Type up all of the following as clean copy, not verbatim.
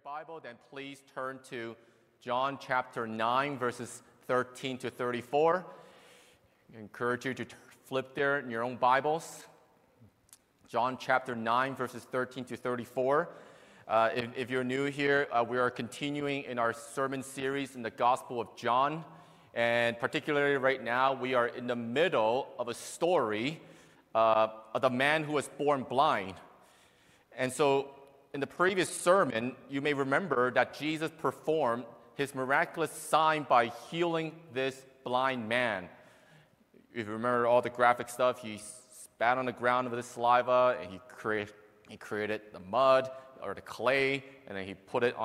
Bible, then please turn to John chapter 9, verses 13 to 34. I encourage you to flip there in your own Bibles. John chapter 9, verses 13 to 34. If you're new here, we are continuing in our sermon series in the Gospel of John. And particularly right now, we are in the middle of a story of the man who was born blind. And so in the previous sermon, you may remember that Jesus performed his miraculous sign by healing this blind man. If you remember all the graphic stuff, he spat on the ground with his saliva, and he created the mud or the clay, and then he put it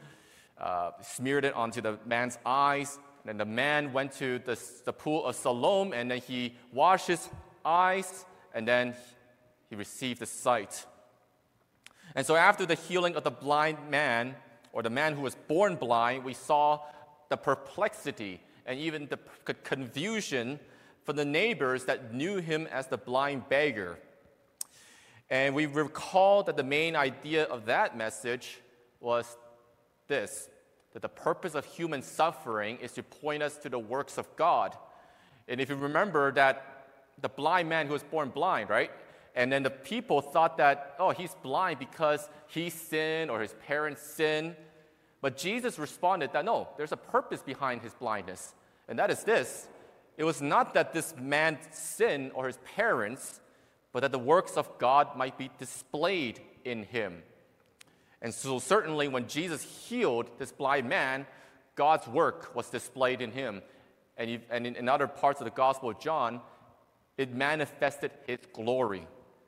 smeared it onto the man's eyes. And then the man went to the pool of Siloam, and then he washed his eyes, and then he received the sight. And so after the healing of the blind man, or the man who was born blind, we saw the perplexity and even the confusion from the neighbors that knew him as the blind beggar. And we recall that the main idea of that message was this, that the purpose of human suffering is to point us to the works of God. And if you remember that the blind man who was born blind, right? And then the people thought that, he's blind because he sinned or his parents sinned. But Jesus responded that, no, there's a purpose behind his blindness. And that is this. It was not that this man sinned or his parents, but that the works of God might be displayed in him. And so certainly when Jesus healed this blind man, God's work was displayed in him. And in other parts of the Gospel of John, it manifested his glory.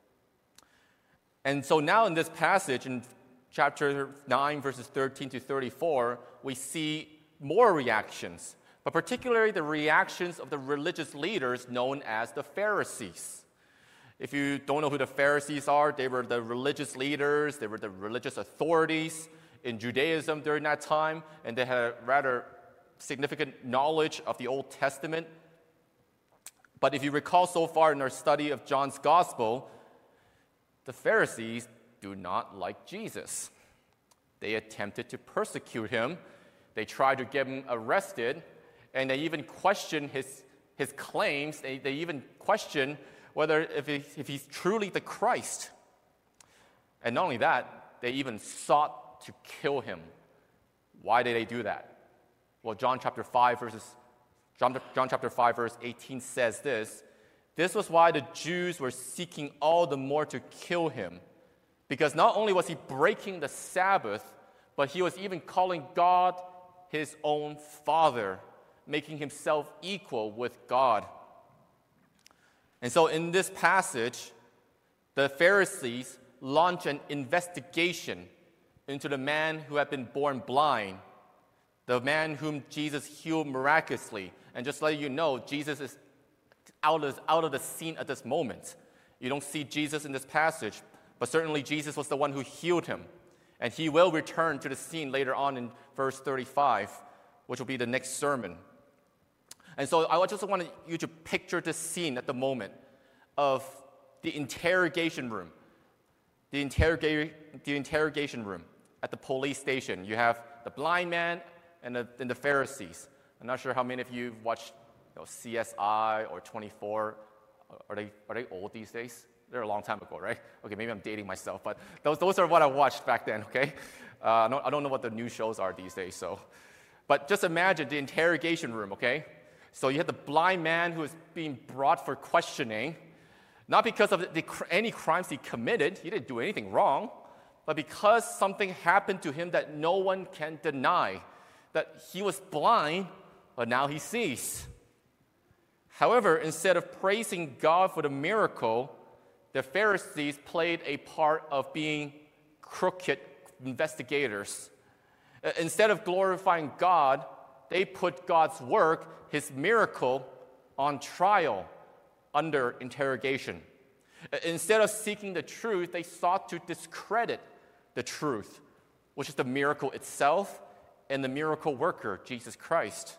And so now in this passage, in chapter 9, verses 13 to 34, we see more reactions, but particularly the reactions of the religious leaders known as the Pharisees. If you don't know who the Pharisees are, they were the religious leaders, they were the religious authorities in Judaism during that time, and they had a rather significant knowledge of the Old Testament. But if you recall so far in our study of John's Gospel, the Pharisees do not like Jesus. They attempted to persecute him. They tried to get him arrested, and they even questioned his claims. They even questioned whether if he's truly the Christ. And not only that, they even sought to kill him. Why did they do that? Well, John chapter 5, verse 18 says this. This was why the Jews were seeking all the more to kill him, because not only was he breaking the Sabbath, but he was even calling God his own Father, making himself equal with God. And so in this passage, the Pharisees launch an investigation into the man who had been born blind, the man whom Jesus healed miraculously. And just to let you know, Jesus is out of the scene at this moment. You don't see Jesus in this passage, but certainly Jesus was the one who healed him. And he will return to the scene later on in verse 35, which will be the next sermon. And so I just want you to picture the scene at the moment of the interrogation room. The interrogation room at the police station. You have the blind man and the Pharisees. I'm not sure how many of you watched CSI or 24. Are they old these days? They're a long time ago, right? Okay, maybe I'm dating myself, but those are what I watched back then, okay? I don't know what the new shows are these days, so. But just imagine the interrogation room, okay? So you have the blind man who is being brought for questioning, not because of any crimes he committed, he didn't do anything wrong, but because something happened to him that no one can deny, that he was blind, but now he sees. However, instead of praising God for the miracle, the Pharisees played a part of being crooked investigators. Instead of glorifying God, they put God's work, his miracle, on trial, under interrogation. Instead of seeking the truth, they sought to discredit the truth, which is the miracle itself and the miracle worker, Jesus Christ.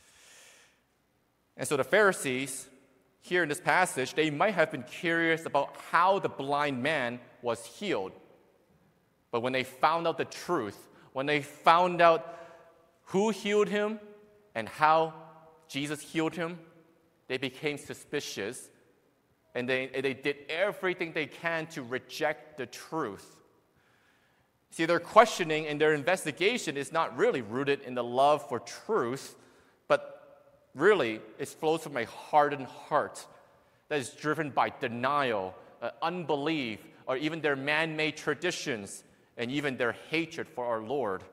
And so the Pharisees, here in this passage, they might have been curious about how the blind man was healed. But when they found out the truth, when they found out who healed him and how Jesus healed him, they became suspicious, and they did everything they can to reject the truth. See, their questioning and their investigation is not really rooted in the love for truth, but really it flows from a hardened heart that is driven by denial, unbelief, or even their man-made traditions, and even their hatred for our Lord.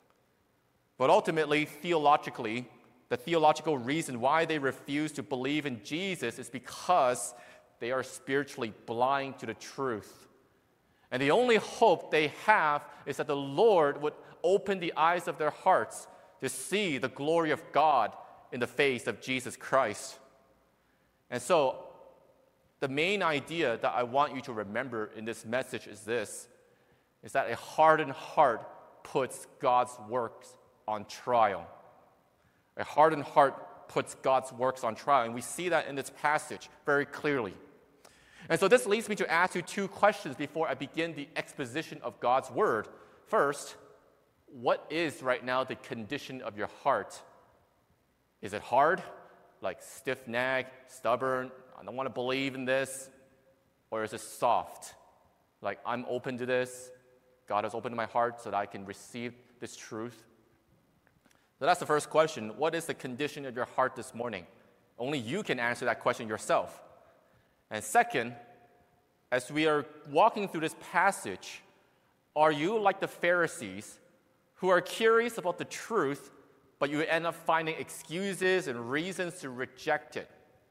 But ultimately, theologically, the theological reason why they refuse to believe in Jesus is because they are spiritually blind to the truth. And the only hope they have is that the Lord would open the eyes of their hearts to see the glory of God in the face of Jesus Christ. And so, the main idea that I want you to remember in this message is this, is that a hardened heart puts God's works on trial. A hardened heart puts God's works on trial, and we see that in this passage very clearly. And so this leads me to ask you two questions before I begin the exposition of God's Word. First, what is right now the condition of your heart? Is it hard, like stiff-necked, stubborn, I don't want to believe in this? Or is it soft, like I'm open to this, God has opened my heart so that I can receive this truth? So that's the first question. What is the condition of your heart this morning? Only you can answer that question yourself. And second, as we are walking through this passage, are you like the Pharisees who are curious about the truth, but you end up finding excuses and reasons to reject it?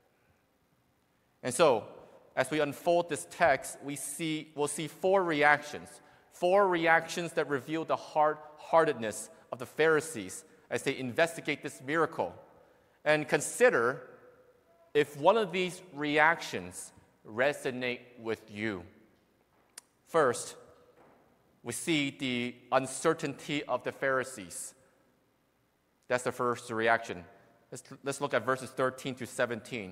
And so, as we unfold this text, we'll see four reactions that reveal the hard-heartedness of the Pharisees as they investigate this miracle. And consider if one of these reactions resonate with you. First, we see the uncertainty of the Pharisees. That's the first reaction. Let's look at verses 13 to 17.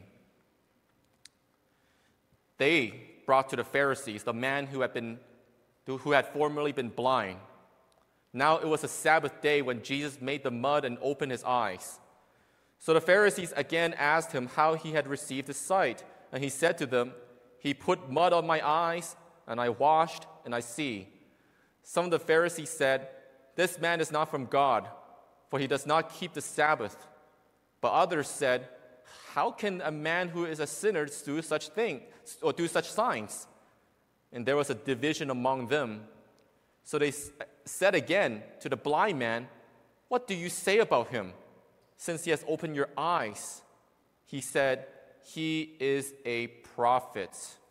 They brought to the Pharisees the man who had formerly been blind. Now it was a Sabbath day when Jesus made the mud and opened his eyes. So the Pharisees again asked him how he had received his sight. And he said to them, "He put mud on my eyes, and I washed, and I see." Some of the Pharisees said, "This man is not from God, for he does not keep the Sabbath." But others said, "How can a man who is a sinner do such things or do such signs?" And there was a division among them. So they said again to the blind man, "What do you say about him? Since he has opened your eyes." He said, "He is a prophet."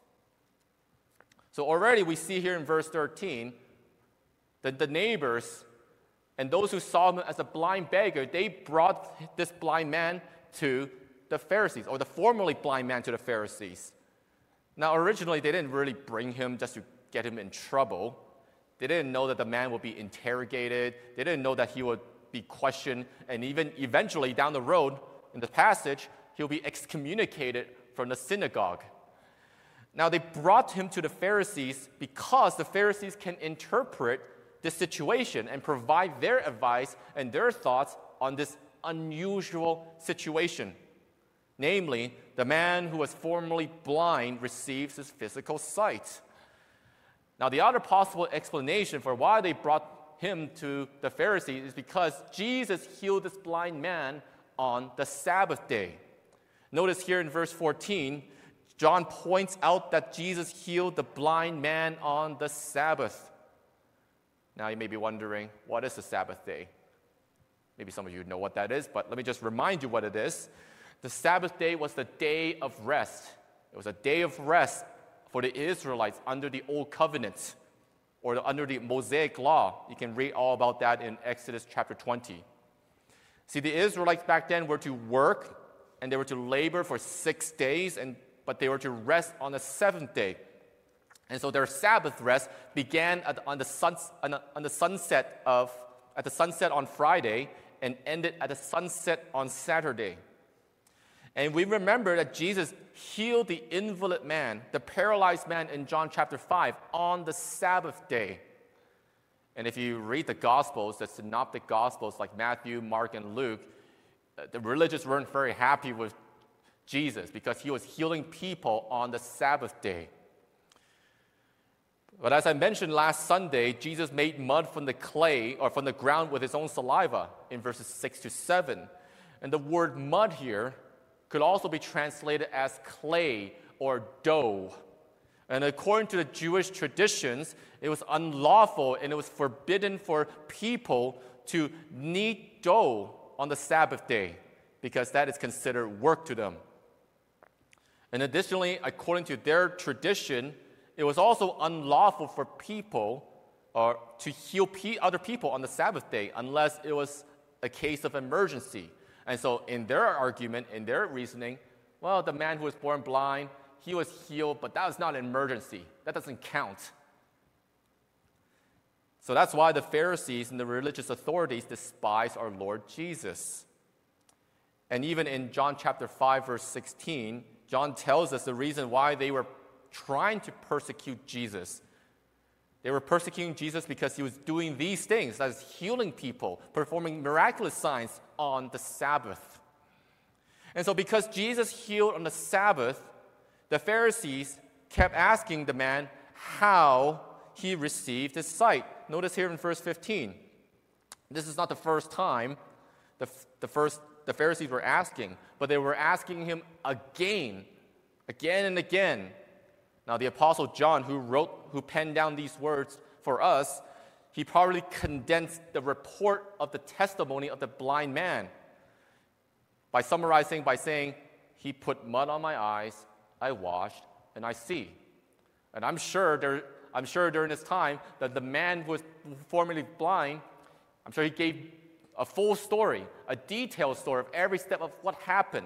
So already we see here in verse 13 that the neighbors and those who saw him as a blind beggar, they brought this blind man to the Pharisees, or the formerly blind man to the Pharisees. Now originally they didn't really bring him just to get him in trouble. They didn't know that the man would be interrogated. They didn't know that he would be questioned, and even eventually down the road in the passage, he'll be excommunicated from the synagogue. Now they brought him to the Pharisees because the Pharisees can interpret this situation and provide their advice and their thoughts on this unusual situation. Namely, the man who was formerly blind receives his physical sight. Now, the other possible explanation for why they brought him to the Pharisees is because Jesus healed this blind man on the Sabbath day. Notice here in verse 14, John points out that Jesus healed the blind man on the Sabbath. Now, you may be wondering, what is the Sabbath day? Maybe some of you know what that is, but let me just remind you what it is. The Sabbath day was the day of rest. It was a day of rest for the Israelites under the Old Covenant or under the Mosaic Law. You can read all about that in Exodus chapter 20. See, the Israelites back then were to work and they were to labor for 6 days, but they were to rest on the seventh day. And so their Sabbath rest began at the sunset on Friday and ended at the sunset on Saturday. And we remember that Jesus healed the invalid man, the paralyzed man in John chapter 5 on the Sabbath day. And if you read the Gospels, the synoptic Gospels like Matthew, Mark, and Luke, the religious weren't very happy with Jesus because he was healing people on the Sabbath day. But as I mentioned last Sunday, Jesus made mud from the clay or from the ground with his own saliva in verses 6 to 7. And the word mud here could also be translated as clay or dough. And according to the Jewish traditions, it was unlawful and it was forbidden for people to knead dough on the Sabbath day because that is considered work to them. And additionally, according to their tradition, it was also unlawful for people to heal other people on the Sabbath day unless it was a case of emergency. And so in their argument, in their reasoning, well, the man who was born blind, he was healed, but that was not an emergency. That doesn't count. So that's why the Pharisees and the religious authorities despise our Lord Jesus. And even in John chapter 5, verse 16, John tells us the reason why they were trying to persecute Jesus. They were persecuting Jesus because he was doing these things, that is, healing people, performing miraculous signs on the Sabbath. And so because Jesus healed on the Sabbath, the Pharisees kept asking the man how he received his sight. Notice here in verse 15. This is not the first time the Pharisees were asking, but they were asking him again and again. Now, the Apostle John, who penned down these words for us, he probably condensed the report of the testimony of the blind man by summarizing by saying, he put mud on my eyes, I washed, and I see. And I'm sure during this time that the man who was formerly blind, I'm sure he gave a full story, a detailed story of every step of what happened.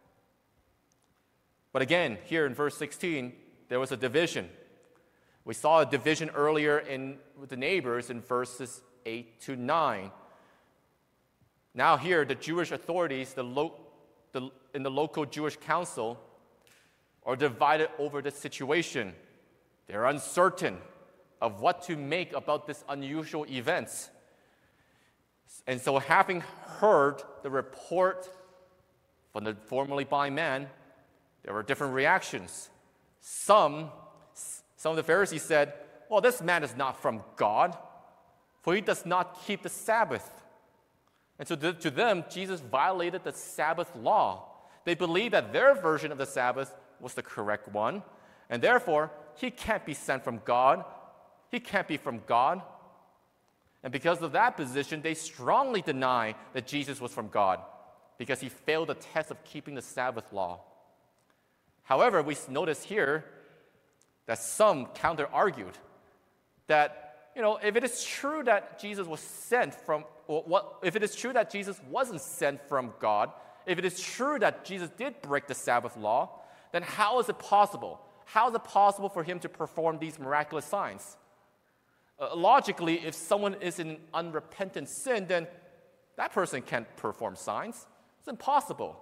But again, here in verse 16, there was a division. We saw a division earlier with the neighbors in verses 8 to 9. Now here, the Jewish authorities in the local Jewish council are divided over the situation. They're uncertain of what to make about this unusual event. And so having heard the report from the formerly blind man, there were different reactions. Some of the Pharisees said, well, this man is not from God, for he does not keep the Sabbath. And so to them, Jesus violated the Sabbath law. They believed that their version of the Sabbath was the correct one, and therefore, he can't be sent from God. He can't be from God. And because of that position, they strongly deny that Jesus was from God because he failed the test of keeping the Sabbath law. However, we notice here that some counter-argued that, if it is true that Jesus was sent from, if it is true that Jesus wasn't sent from God, if it is true that Jesus did break the Sabbath law, then how is it possible? How is it possible for him to perform these miraculous signs? Logically, if someone is in unrepentant sin, then that person can't perform signs. It's impossible.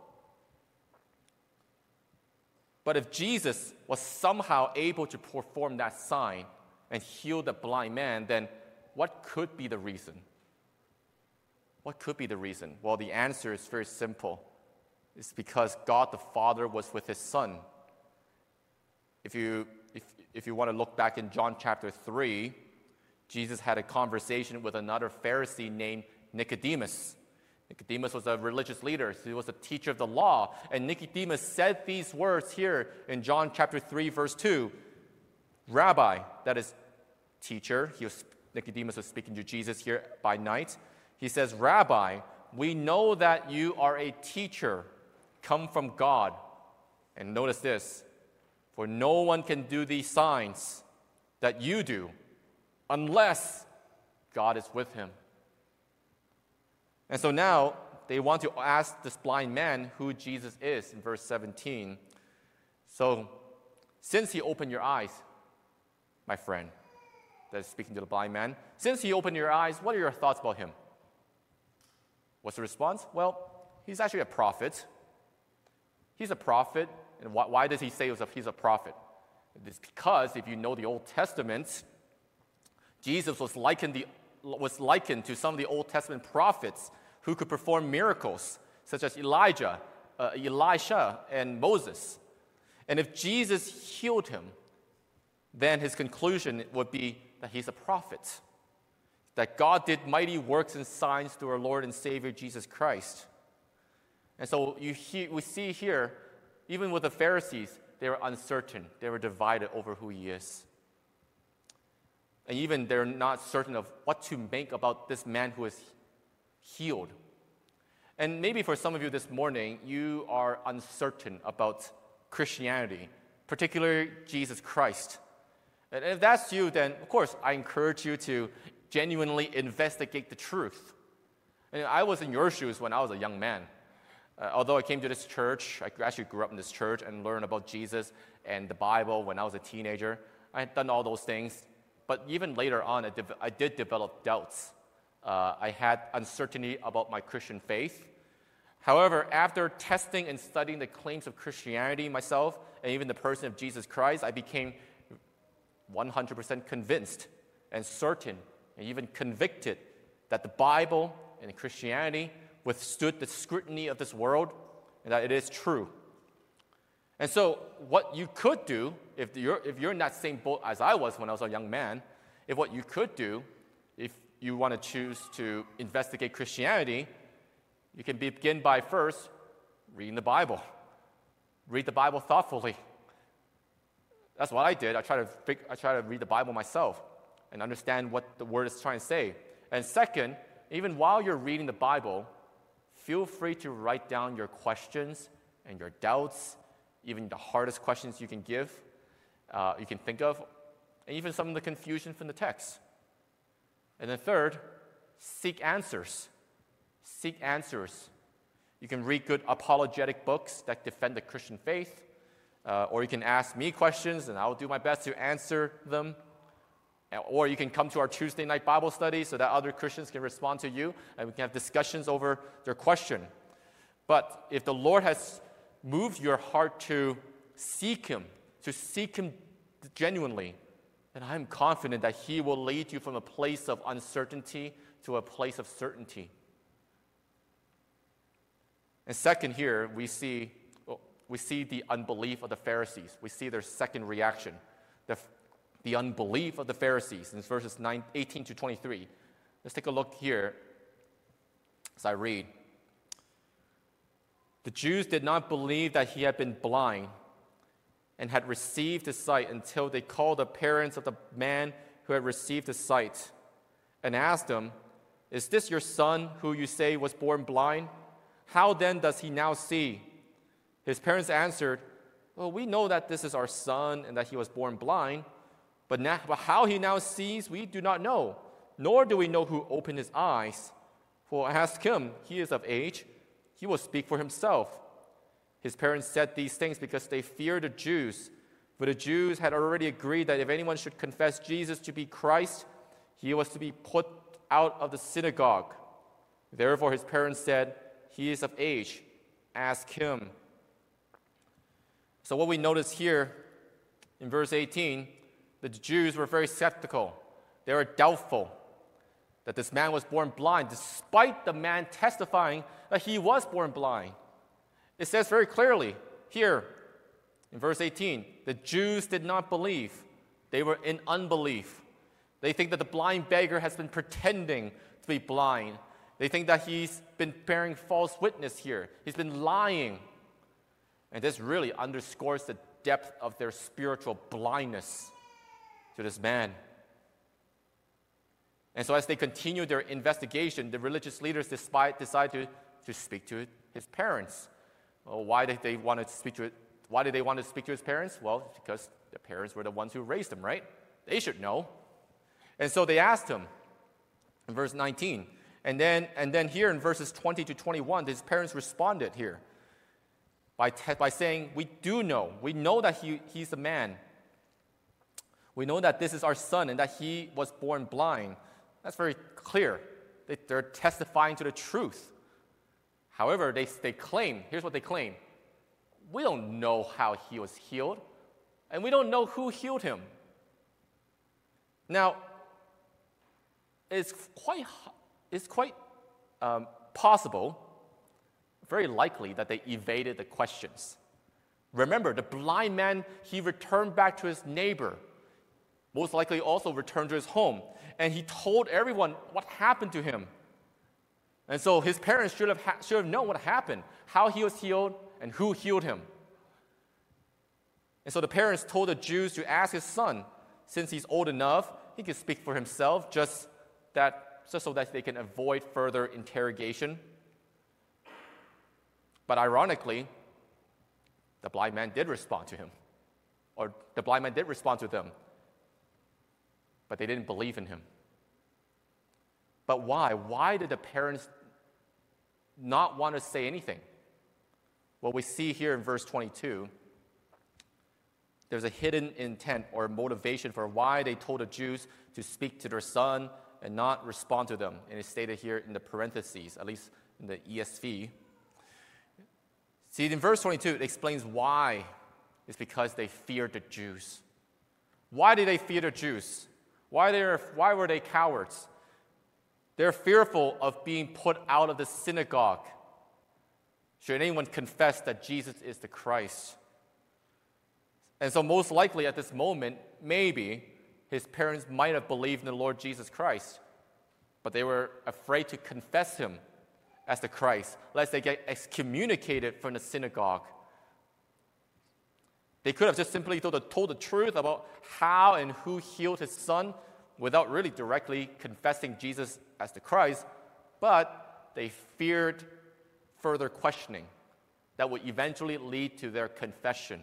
But if Jesus was somehow able to perform that sign and heal the blind man, then what could be the reason? What could be the reason? Well, the answer is very simple. It's because God the Father was with his Son. If you want to look back in John chapter 3, Jesus had a conversation with another Pharisee named Nicodemus. Nicodemus was a religious leader. He was a teacher of the law. And Nicodemus said these words here in John chapter 3, verse 2. Rabbi, that is teacher. Nicodemus was speaking to Jesus here by night. He says, Rabbi, we know that you are a teacher come from God. And notice this, for no one can do these signs that you do unless God is with him. And so now they want to ask this blind man who Jesus is in verse 17. So, since he opened your eyes, my friend, that is speaking to the blind man, since he opened your eyes, what are your thoughts about him? What's the response? Well, he's actually a prophet. He's a prophet. And why does he say he's a prophet? It's because if you know the Old Testament, Jesus was likened was likened to some of the Old Testament prophets who could perform miracles, such as Elijah, Elisha, and Moses. And if Jesus healed him, then his conclusion would be that he's a prophet, that God did mighty works and signs through our Lord and Savior Jesus Christ. And so we see here, even with the Pharisees, they were uncertain. They were divided over who he is. And even they're not certain of what to make about this man who is healed. And maybe for some of you this morning, you are uncertain about Christianity, particularly Jesus Christ. And if that's you, then of course I encourage you to genuinely investigate the truth. And I was in your shoes when I was a young man. Although I came to this church, I actually grew up in this church and learned about Jesus and the Bible when I was a teenager. I had done all those things. But even later on, I did develop doubts. I had uncertainty about my Christian faith. However, after testing and studying the claims of Christianity myself, and even the person of Jesus Christ, I became 100% convinced and certain and even convicted that the Bible and Christianity withstood the scrutiny of this world and that it is true. And so what you could do, if you're in that same boat as I was when I was a young man, what you could do, if you want to choose to investigate Christianity, you can begin by first reading the Bible. Read the Bible thoughtfully. That's what I did. I try to read the Bible myself and understand what the Word is trying to say. And second, even while you're reading the Bible, feel free to write down your questions and your doubts, even the hardest questions you can think of, and even some of the confusion from the text. And then third, seek answers. Seek answers. You can read good apologetic books that defend the Christian faith, or you can ask me questions, and I'll do my best to answer them. Or you can come to our Tuesday night Bible study so that other Christians can respond to you, and we can have discussions over their question. But if the Lord has moved your heart to seek Him genuinely, then I'm confident that He will lead you from a place of uncertainty to a place of certainty. And second here, we see the unbelief of the Pharisees. We see their second reaction, the unbelief of the Pharisees in verses 18 to 23. Let's take a look here as I read. The Jews did not believe that he had been blind and had received his sight until they called the parents of the man who had received his sight and asked him, "Is this your son who you say was born blind? How then does he now see?" His parents answered, "Well, we know that this is our son and that he was born blind, but how he now sees we do not know, nor do we know who opened his eyes. For ask him, he is of age, he will speak for himself." His parents said these things because they feared the Jews, for the Jews had already agreed that if anyone should confess Jesus to be Christ, he was to be put out of the synagogue. Therefore his parents said, "He is of age, ask him." So what we notice here in verse 18, the Jews were very skeptical. They were doubtful that this man was born blind, despite the man testifying that he was born blind. It says very clearly here in verse 18, the Jews did not believe. They were in unbelief. They think that the blind beggar has been pretending to be blind. They think that he's been bearing false witness here. He's been lying. And this really underscores the depth of their spiritual blindness to this man. And so as they continue their investigation, the religious leaders decide to speak to his parents. Well, why did they want to speak to his parents? Well, because the parents were the ones who raised him, right? They should know. And so they asked him in verse 19. And then here in verses 20 to 21, his parents responded here by saying, "We do know. We know that he's a man. We know that this is our son and that he was born blind." That's very clear. They're testifying to the truth. However, they claim, here's what they claim: we don't know how he was healed, and we don't know who healed him. Now, it's quite possible, very likely, that they evaded the questions. Remember, the blind man, he returned back to his neighbor, most likely also returned to his home, and he told everyone what happened to him. And so his parents should have known what happened, how he was healed, and who healed him. And so the parents told the Jews to ask his son, since he's old enough, he can speak for himself, just so that they can avoid further interrogation. But ironically, the blind man did respond to him, or the blind man did respond to them, but they didn't believe in him. But why? Why did the parents not want to say anything? Well, we see here in verse 22, there's a hidden intent or motivation for why they told the Jews to speak to their son and not respond to them. And it's stated here in the parentheses, at least in the ESV. See, in verse 22, it explains why. It's because they feared the Jews. Why did they fear the Jews? Why were they cowards? They're fearful of being put out of the synagogue should anyone confess that Jesus is the Christ. And so most likely at this moment, maybe his parents might have believed in the Lord Jesus Christ, but they were afraid to confess him as the Christ, lest they get excommunicated from the synagogue. They could have just simply told the truth about how and who healed his son without really directly confessing Jesus as the Christ, but they feared further questioning that would eventually lead to their confession.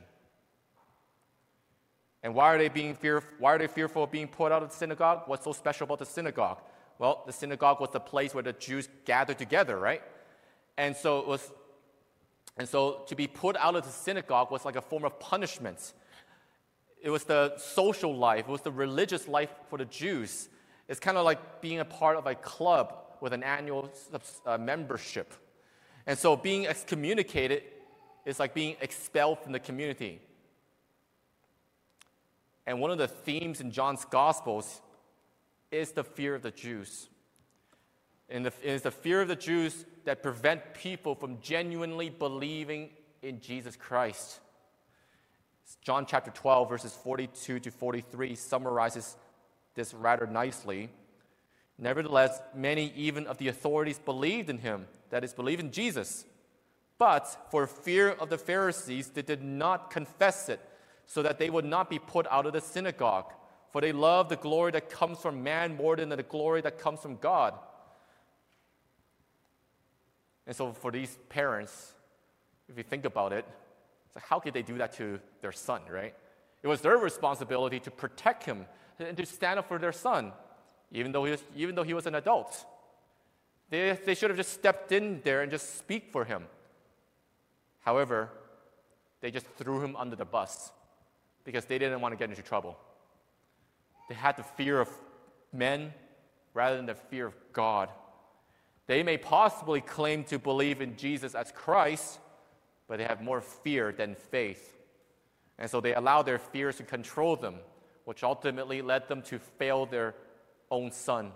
And why are they fearful of being put out of the synagogue? What's so special about the synagogue? Well, the synagogue was the place where the Jews gathered together, right? And so to be put out of the synagogue was like a form of punishment. It was the social life, it was the religious life for the Jews. It's kind of like being a part of a club with an annual membership. And so being excommunicated is like being expelled from the community. And one of the themes in John's Gospels is the fear of the Jews. And it is the fear of the Jews that prevent people from genuinely believing in Jesus Christ. John chapter 12, verses 42 to 43 summarizes this rather nicely. Nevertheless, many even of the authorities believed in him, that is, believed in Jesus. But for fear of the Pharisees, they did not confess it, so that they would not be put out of the synagogue. For they love the glory that comes from man more than the glory that comes from God. And so for these parents, if you think about it, it's like, how could they do that to their son, right? It was their responsibility to protect him and to stand up for their son, even though he was an adult. They should have just stepped in there and just speak for him. However, they just threw him under the bus because they didn't want to get into trouble. They had the fear of men rather than the fear of God. They may possibly claim to believe in Jesus as Christ, but they have more fear than faith. And so they allow their fears to control them, which ultimately led them to fail their own son.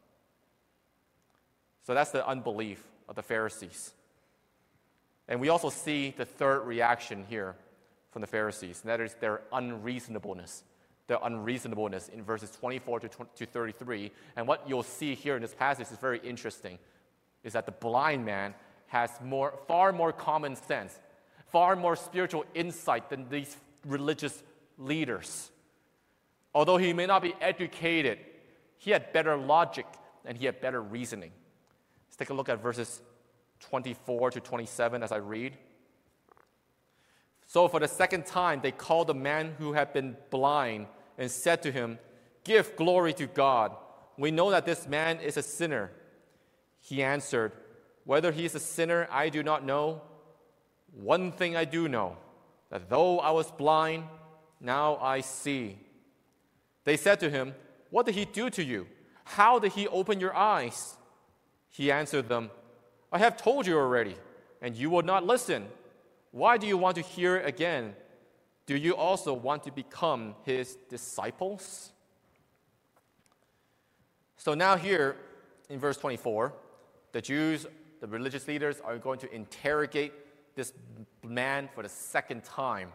So that's the unbelief of the Pharisees. And we also see the third reaction here from the Pharisees, and that is their unreasonableness. Their unreasonableness in verses 24 to 33. And what you'll see here in this passage is very interesting, is that the blind man has far more common sense, far more spiritual insight than these religious leaders. Although he may not be educated, he had better logic and he had better reasoning. Let's take a look at verses 24 to 27 as I read. So for the second time, they called the man who had been blind and said to him, "Give glory to God. We know that this man is a sinner." He answered, "Whether he is a sinner, I do not know. One thing I do know, that though I was blind, now I see." They said to him, "What did he do to you? How did he open your eyes?" He answered them, "I have told you already, and you will not listen. Why do you want to hear again? Do you also want to become his disciples?" So now here in verse 24, the Jews, the religious leaders, are going to interrogate this man for the second time.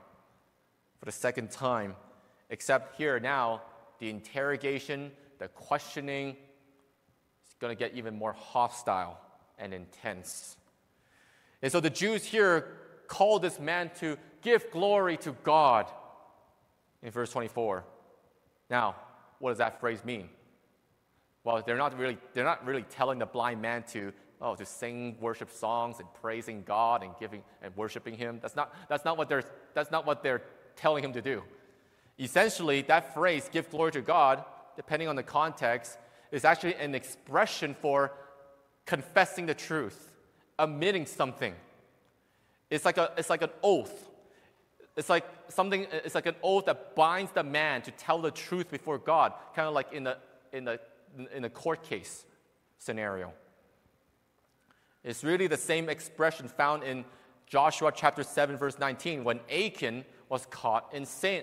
Except here now, the interrogation, the questioning is going to get even more hostile and intense. And so the Jews here call this man to give glory to God in verse 24. Now, what does that phrase mean? Well, they're not really telling the blind man to sing worship songs and praising God and giving and worshiping Him. That's not what they're telling him to do. Essentially, that phrase, give glory to God, depending on the context, is actually an expression for confessing the truth, admitting something. It's like an oath. It's like an oath that binds the man to tell the truth before God, kind of like in a court case scenario. It's really the same expression found in Joshua chapter 7, verse 19, when Achan was caught in sin.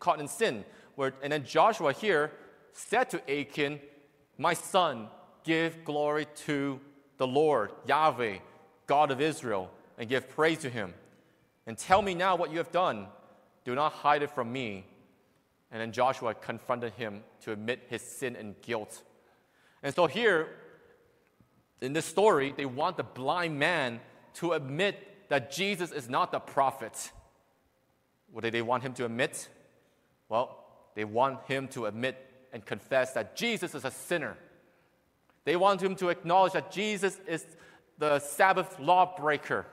And then Joshua here said to Achan, "My son, give glory to the Lord, Yahweh, God of Israel, and give praise to Him. And tell me now what you have done. Do not hide it from me." And then Joshua confronted him to admit his sin and guilt. And so here, in this story, they want the blind man to admit that Jesus is not the prophet. What do they want him to admit? Well, they want him to admit and confess that Jesus is a sinner. They want him to acknowledge that Jesus is the Sabbath lawbreaker.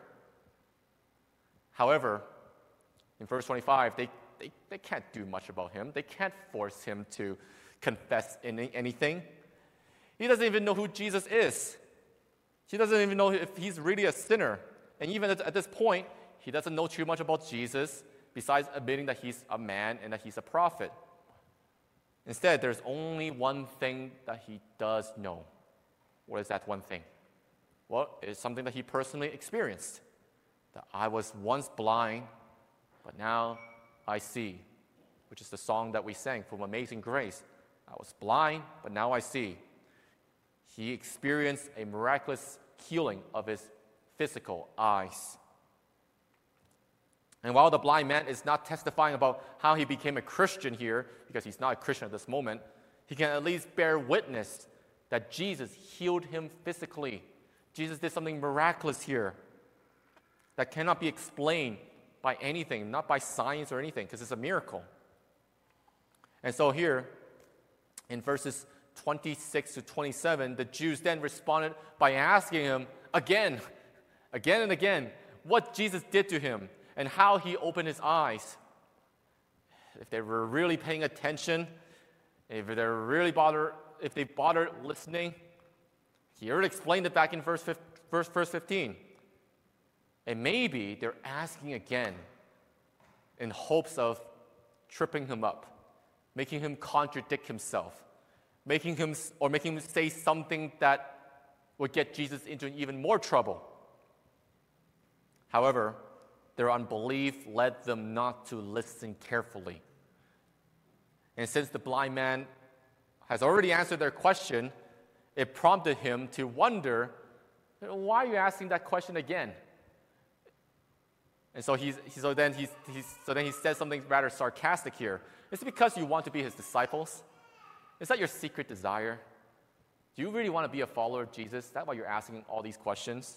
However, in verse 25, they can't do much about him. They can't force him to confess anything. He doesn't even know who Jesus is. He doesn't even know if he's really a sinner. And even at this point, he doesn't know too much about Jesus besides admitting that he's a man and that he's a prophet. Instead, there's only one thing that he does know. What is that one thing? Well, it's something that he personally experienced. That I was once blind, but now I see, which is the song that we sang from Amazing Grace. I was blind, but now I see. He experienced a miraculous healing of his physical eyes. And while the blind man is not testifying about how he became a Christian here, because he's not a Christian at this moment, he can at least bear witness that Jesus healed him physically. Jesus did something miraculous here that cannot be explained by anything, not by science or anything, because it's a miracle. And so here, in verses 26 to 27, the Jews then responded by asking him again and again, what Jesus did to him and how he opened his eyes. If they were really paying attention, if they bothered listening, he already explained it back in verse 15. And maybe they're asking again in hopes of tripping him up, making him contradict himself, making him say something that would get Jesus into even more trouble. However, their unbelief led them not to listen carefully. And since the blind man has already answered their question, it prompted him to wonder, why are you asking that question again? And so he says something rather sarcastic here. Is it because you want to be his disciples? Is that your secret desire? Do you really want to be a follower of Jesus? Is that why you're asking all these questions?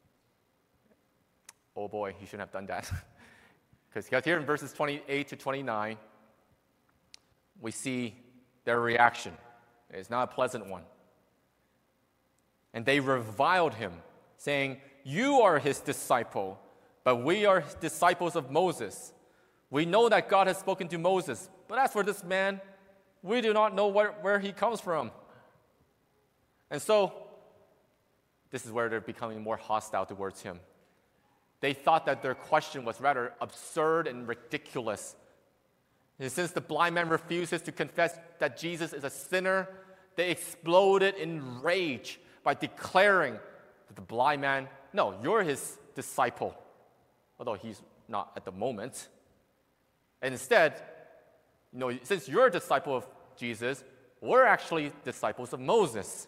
Oh boy, he shouldn't have done that. Because here in verses 28 to 29, we see their reaction. It's not a pleasant one. And they reviled him, saying, "You are his disciple, but we are disciples of Moses. We know that God has spoken to Moses, but as for this man, we do not know where he comes from." And so, this is where they're becoming more hostile towards him. They thought that their question was rather absurd and ridiculous. And since the blind man refuses to confess that Jesus is a sinner, they exploded in rage by declaring to the blind man, "No, you're his disciple," although he's not at the moment. And instead, since you're a disciple of Jesus, we're actually disciples of Moses.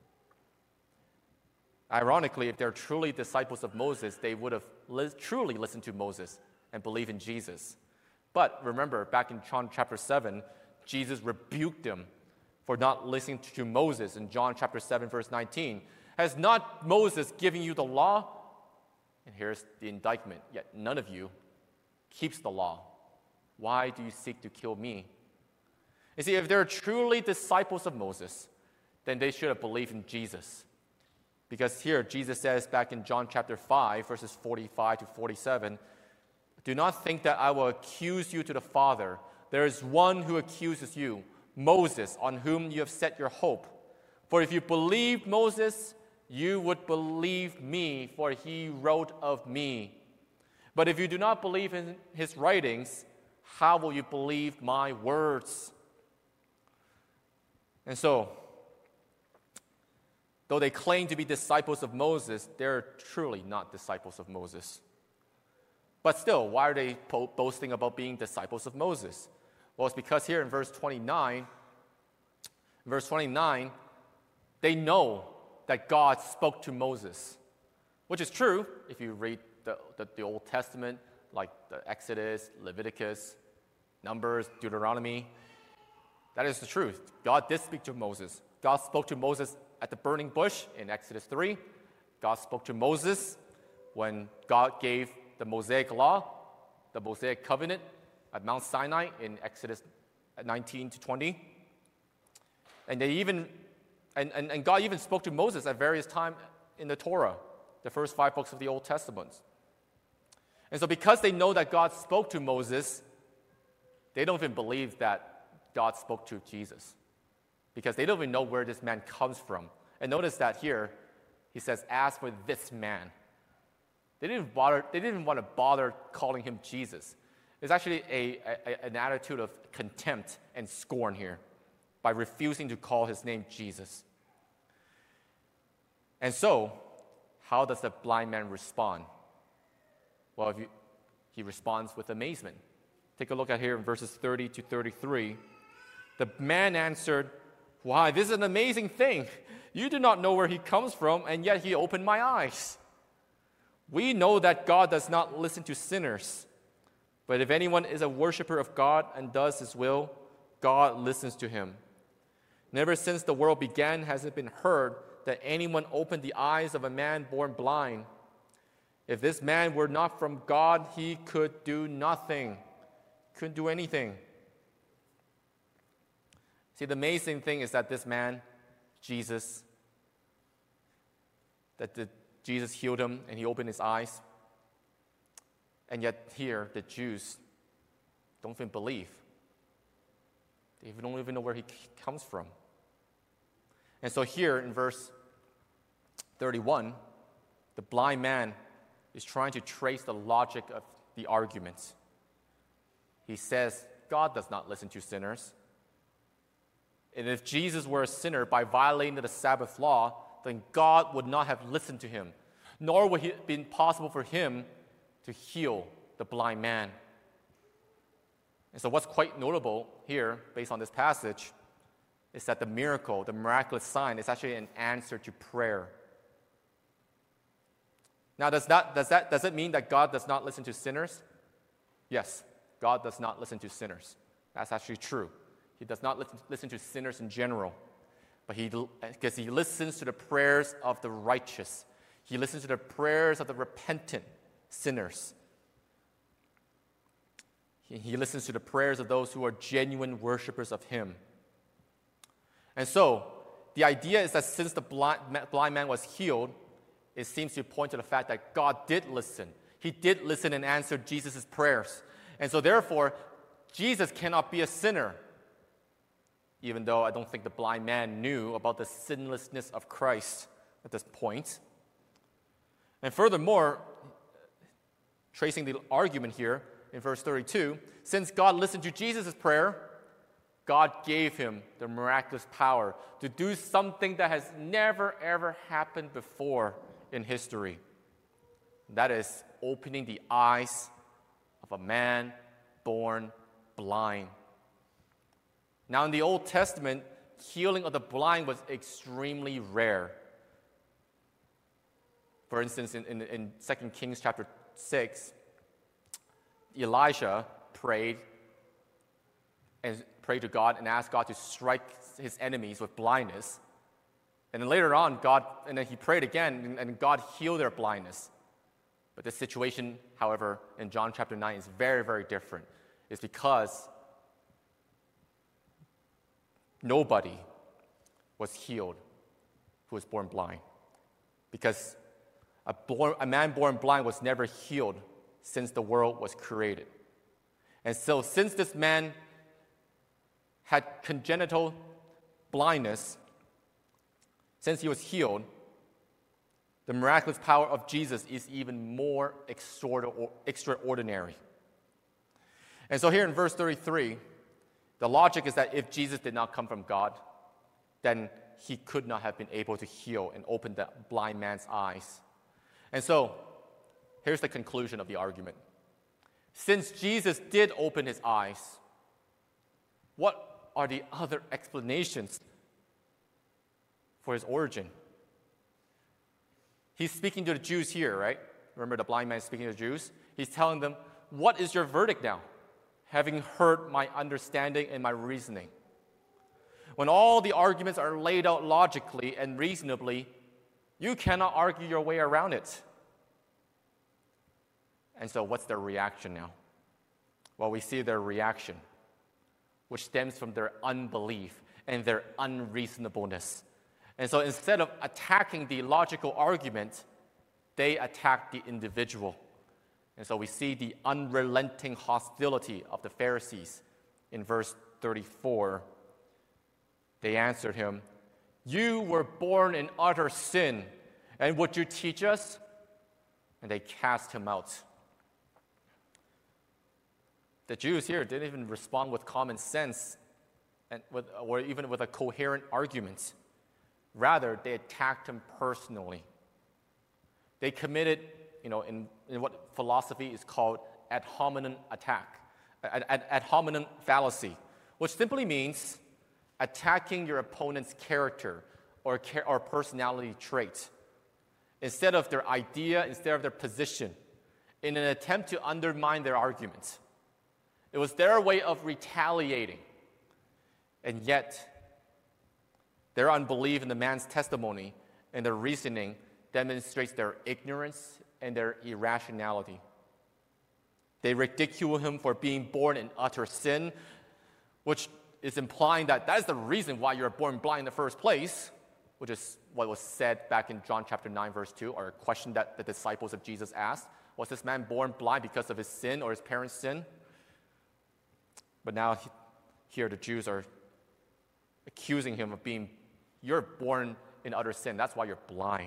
Ironically, if they're truly disciples of Moses, they would have truly listened to Moses and believed in Jesus. But remember, back in John chapter 7, Jesus rebuked them for not listening to Moses in John chapter 7, verse 19. Has not Moses given you the law? And here's the indictment. Yet none of you keeps the law. Why do you seek to kill me? You see, if they're truly disciples of Moses, then they should have believed in Jesus. Because here, Jesus says back in John chapter 5, verses 45 to 47, do not think that I will accuse you to the Father. There is one who accuses you, Moses, on whom you have set your hope. For if you believed Moses, you would believe me, for he wrote of me. But if you do not believe in his writings, how will you believe my words? And so, though they claim to be disciples of Moses, they're truly not disciples of Moses. But still, why are they boasting about being disciples of Moses? Well, it's because here in verse 29, they know that God spoke to Moses, which is true if you read the Old Testament, like the Exodus, Leviticus, Numbers, Deuteronomy. That is the truth. God did speak to Moses. God spoke to Moses at the burning bush in Exodus 3. God spoke to Moses when God gave the Mosaic Law, the Mosaic Covenant at Mount Sinai in Exodus 19 to 20. And God even spoke to Moses at various times in the Torah, the first 5 books of the Old Testament. And so because they know that God spoke to Moses, they don't even believe that God spoke to Jesus, because they don't even know where this man comes from. And notice that here, he says, as for this man. They didn't even want to bother calling him Jesus. There's actually an attitude of contempt and scorn here by refusing to call his name Jesus. And so, how does the blind man respond? Well, he responds with amazement. Take a look at here in verses 30 to 33. The man answered, "Why, this is an amazing thing. You do not know where he comes from, and yet he opened my eyes. We know that God does not listen to sinners. But if anyone is a worshiper of God and does his will, God listens to him. Never since the world began has it been heard that anyone opened the eyes of a man born blind. If this man were not from God, he could do nothing." Couldn't do anything. See, the amazing thing is that this man, Jesus, Jesus healed him and he opened his eyes. And yet here, the Jews don't even believe. They don't even know where he comes from. And so here in verse 31, the blind man is trying to trace the logic of the arguments. He says, God does not listen to sinners. And if Jesus were a sinner by violating the Sabbath law, then God would not have listened to him, nor would it have been possible for him to heal the blind man. And so what's quite notable here, based on this passage, is that the miracle, the miraculous sign, is actually an answer to prayer. Now, does it mean that God does not listen to sinners? Yes, God does not listen to sinners. That's actually true. He does not listen to sinners in general, but because he listens to the prayers of the righteous. He listens to the prayers of the repentant sinners. He listens to the prayers of those who are genuine worshipers of him. And so, the idea is that since the blind man was healed, it seems to point to the fact that God did listen. He did listen and answer Jesus' prayers. And so therefore, Jesus cannot be a sinner, even though I don't think the blind man knew about the sinlessness of Christ at this point. And furthermore, tracing the argument here in verse 32, since God listened to Jesus' prayer, God gave him the miraculous power to do something that has never, ever happened before in history. That is opening the eyes of a man born blind. Now, in the Old Testament, healing of the blind was extremely rare. For instance, in 2 Kings chapter 6, Elijah prayed to God and asked God to strike his enemies with blindness. And then later on, then he prayed again, and God healed their blindness. But the situation, however, in John chapter 9 is very, very different. It's because nobody was healed who was born blind. Because a man born blind was never healed since the world was created. And so since this man had congenital blindness, since he was healed, the miraculous power of Jesus is even more extraordinary. And so here in verse 33, the logic is that if Jesus did not come from God, then he could not have been able to heal and open the blind man's eyes. And so here's the conclusion of the argument. Since Jesus did open his eyes, what are the other explanations for his origin? He's speaking to the Jews here, right? Remember the blind man speaking to the Jews? He's telling them, what is your verdict now, having heard my understanding and my reasoning? When all the arguments are laid out logically and reasonably, you cannot argue your way around it. And so what's their reaction now? Well, we see their reaction, which stems from their unbelief and their unreasonableness. And so instead of attacking the logical argument, they attack the individual. And so we see the unrelenting hostility of the Pharisees in verse 34. They answered him, "You were born in utter sin, and would you teach us?" And they cast him out. The Jews here didn't even respond with common sense or even with a coherent argument. Rather, they attacked him personally. They committed, in what philosophy is called ad hominem attack, ad hominem fallacy, which simply means attacking your opponent's character or personality trait instead of their idea, instead of their position, in an attempt to undermine their argument. It was their way of retaliating. And yet, their unbelief in the man's testimony and their reasoning demonstrates their ignorance and their irrationality. They ridicule him for being born in utter sin, which is implying that is the reason why you're born blind in the first place, which is what was said back in John chapter 9, verse 2, or a question that the disciples of Jesus asked. Was this man born blind because of his sin or his parents' sin? But now here the Jews are accusing him of being, you're born in utter sin, that's why you're blind.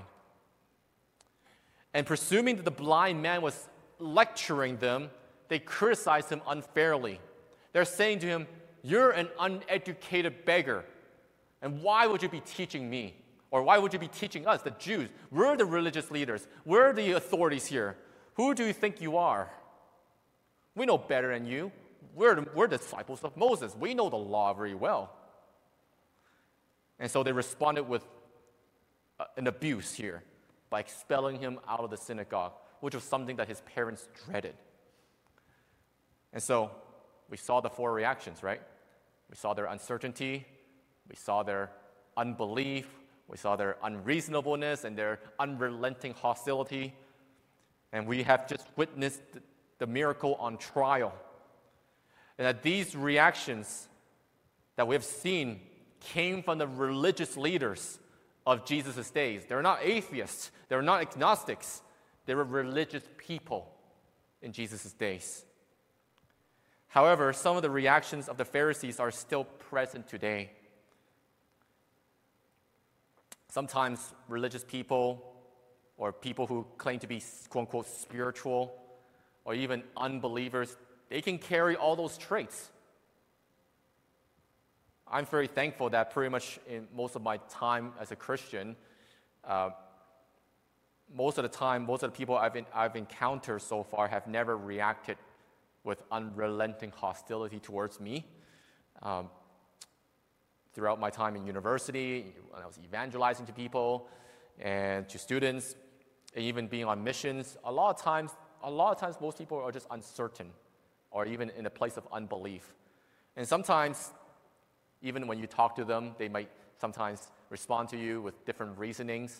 And presuming that the blind man was lecturing them, they criticized him unfairly. They're saying to him, "You're an uneducated beggar, and why would you be teaching me? Or why would you be teaching us, the Jews? We're the religious leaders. We're the authorities here. Who do you think you are? We know better than you. We're disciples of Moses. We know the law very well." And so they responded with an abuse here by expelling him out of the synagogue, which was something that his parents dreaded. And so we saw the four reactions, right? We saw their uncertainty, we saw their unbelief, we saw their unreasonableness and their unrelenting hostility. And we have just witnessed the miracle on trial. And that these reactions that we have seen came from the religious leaders of Jesus' days. They're not atheists. They're not agnostics. They were religious people in Jesus' days. However, some of the reactions of the Pharisees are still present today. Sometimes religious people or people who claim to be quote-unquote spiritual or even unbelievers, they can carry all those traits. I'm very thankful that pretty much in most of my time as a Christian, most of the people I've encountered so far have never reacted with unrelenting hostility towards me. throughout my time in university, when I was evangelizing to people and to students, and even being on missions, a lot of times most people are just uncertain or even in a place of unbelief. And sometimes, even when you talk to them, they might sometimes respond to you with different reasonings.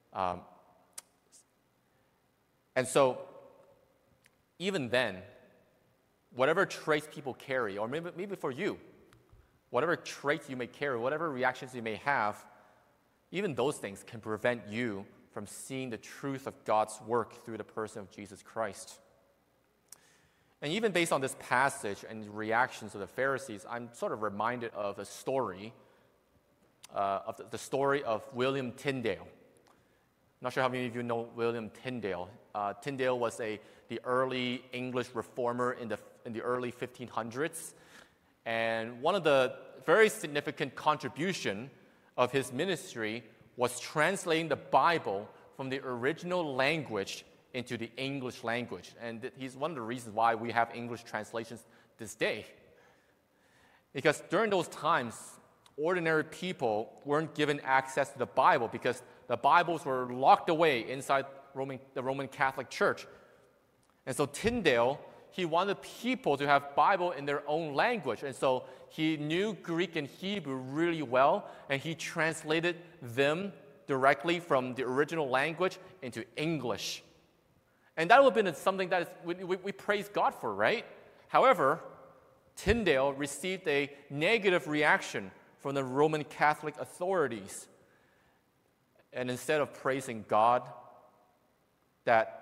And so, even then, whatever traits people carry, or maybe for you, whatever traits you may carry, whatever reactions you may have, even those things can prevent you from seeing the truth of God's work through the person of Jesus Christ. And even based on this passage and the reactions of the Pharisees, I'm sort of reminded of a story, the story of William Tyndale. I'm not sure how many of you know William Tyndale. Tyndale was the early English reformer in the early 1500s. And one of the very significant contribution of his ministry was translating the Bible from the original language into the English language. And he's one of the reasons why we have English translations this day. Because during those times, ordinary people weren't given access to the Bible because the Bibles were locked away inside the Roman Catholic Church. And so Tyndale, he wanted people to have Bible in their own language. And so he knew Greek and Hebrew really well, and he translated them directly from the original language into English. And that would have been something that we praise God for, right? However, Tyndale received a negative reaction from the Roman Catholic authorities. And instead of praising God that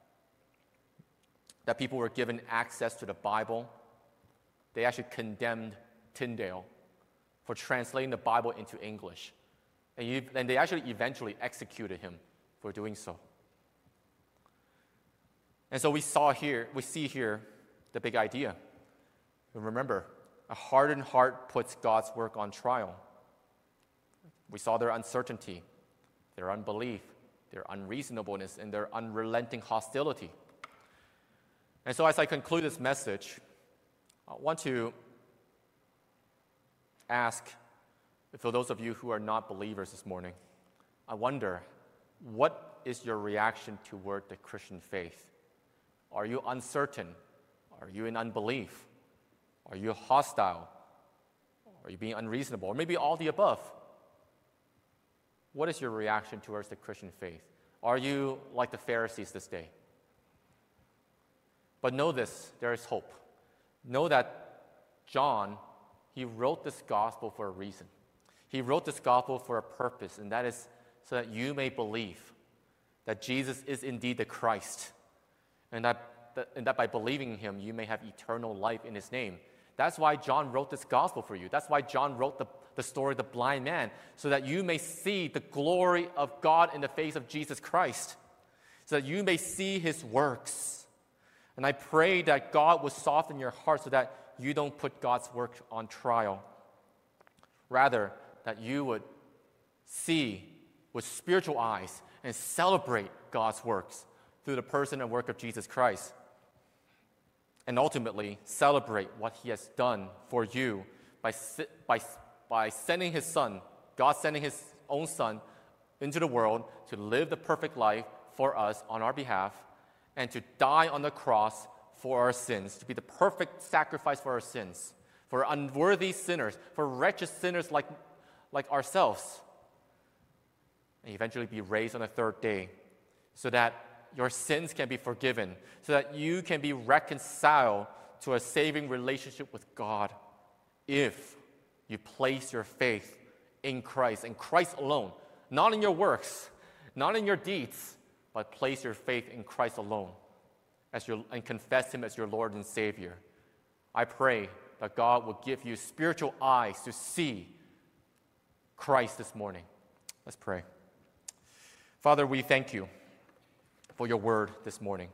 people were given access to the Bible, they actually condemned Tyndale for translating the Bible into English. And they actually eventually executed him for doing so. And so we see here the big idea. Remember, a hardened heart puts God's work on trial. We saw their uncertainty, their unbelief, their unreasonableness, and their unrelenting hostility. And so as I conclude this message, I want to ask, for those of you who are not believers this morning, I wonder, what is your reaction toward the Christian faith? Are you uncertain? Are you in unbelief? Are you hostile? Are you being unreasonable? Or maybe all the above? What is your reaction towards the Christian faith? Are you like the Pharisees this day? But know this, there is hope. Know that John, he wrote this gospel for a reason. He wrote this gospel for a purpose, and that is so that you may believe that Jesus is indeed the Christ, and that by believing in him, you may have eternal life in his name. That's why John wrote this gospel for you. That's why John wrote the story of the blind man, so that you may see the glory of God in the face of Jesus Christ, so that you may see his works. And I pray that God will soften your heart so that you don't put God's work on trial. Rather, that you would see with spiritual eyes and celebrate God's works through the person and work of Jesus Christ. And ultimately, celebrate what he has done for you by sending his son, God sending his own son into the world to live the perfect life for us on our behalf, and to die on the cross for our sins, to be the perfect sacrifice for our sins, for unworthy sinners, for wretched sinners like ourselves, and eventually be raised on the third day, so that your sins can be forgiven, so that you can be reconciled to a saving relationship with God if you place your faith in Christ and Christ alone, not in your works, not in your deeds, but place your faith in Christ alone and confess him as your Lord and Savior. I pray that God will give you spiritual eyes to see Christ this morning. Let's pray. Father, we thank you for your word this morning.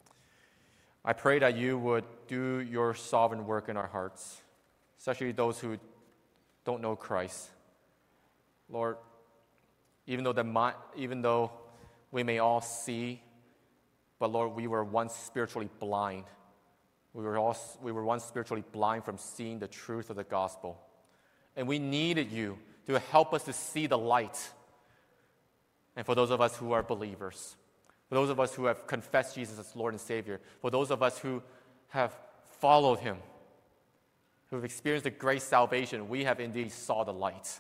I pray that you would do your sovereign work in our hearts, especially those who don't know Christ. Lord, even though we may all see, but Lord, we were once spiritually blind. We were once spiritually blind from seeing the truth of the gospel. And we needed you to help us to see the light. And for those of us who are believers, for those of us who have confessed Jesus as Lord and Savior, for those of us who have followed him, who have experienced the great salvation, we have indeed saw the light.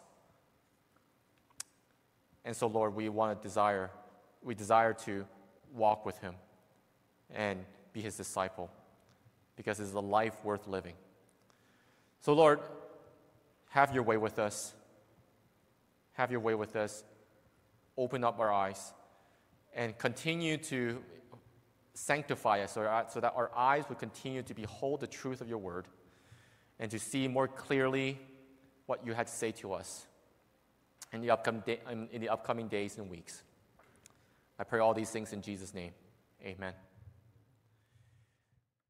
And so, Lord, we desire to walk with him and be his disciple, because it's a life worth living. So, Lord, have your way with us. Have your way with us. Open up our eyes and continue to sanctify us so that our eyes would continue to behold the truth of your word and to see more clearly what you had to say to us in the upcoming days and weeks. I pray all these things in Jesus' name. Amen.